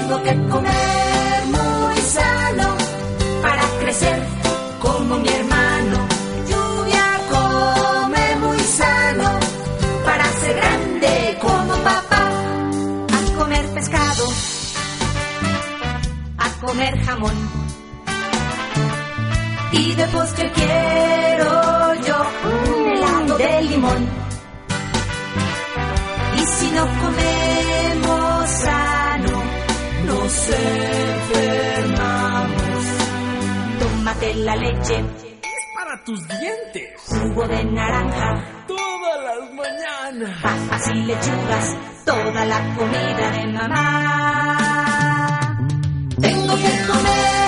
Tengo que comer muy sano para crecer como mi hermano. Lluvia, come muy sano para ser grande como papá. A comer pescado, a comer jamón. Y de postre quiero yo un helado de limón. Y si no comemos sano, nos enfermamos. Tómate la leche, es para tus dientes. jugo de naranja, Todas las mañanas. papas y lechugas, toda la comida de mamá. Tengo que comer